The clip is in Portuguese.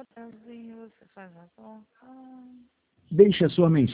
Hotelzinho, você faz a conta. Deixe a sua mensagem.